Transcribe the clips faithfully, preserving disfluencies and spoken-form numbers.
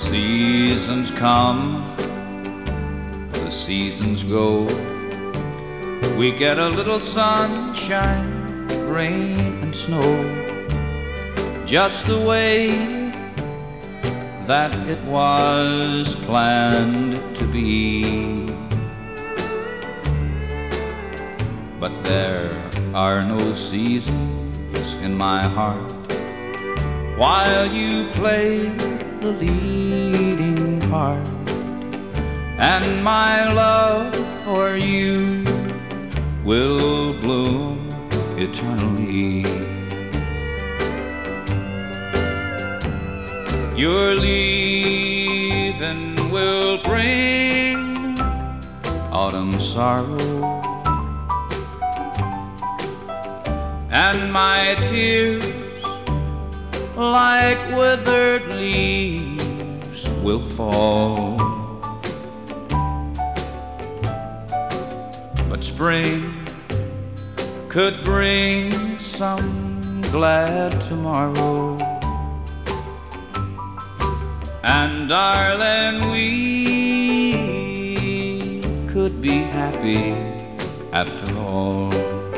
Seasons come, the seasons go. We get a little sunshine, rain and snow, just the way that it was planned to be. But there are no seasons in my heart while you play the leading part, and my love for you will bloom eternally. Your leaving will bring autumn sorrow, and my tears, like withered leaves, will fall. But spring could bring some glad tomorrow, and darling, we could be happy after all.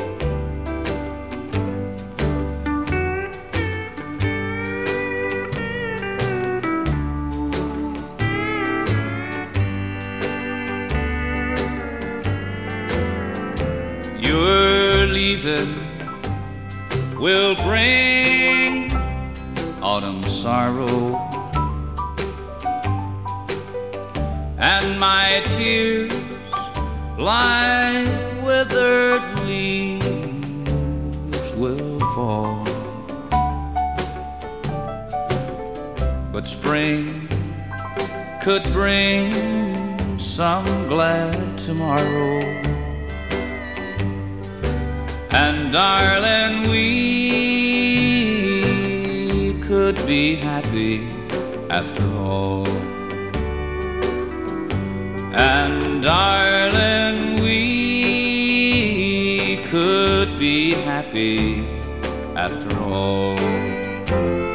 Your leaving will bring autumn sorrow, and my tears, like withered leaves, will fall. But spring could bring some glad tomorrow, and darling, we could be happy after all. And darling, we could be happy after all.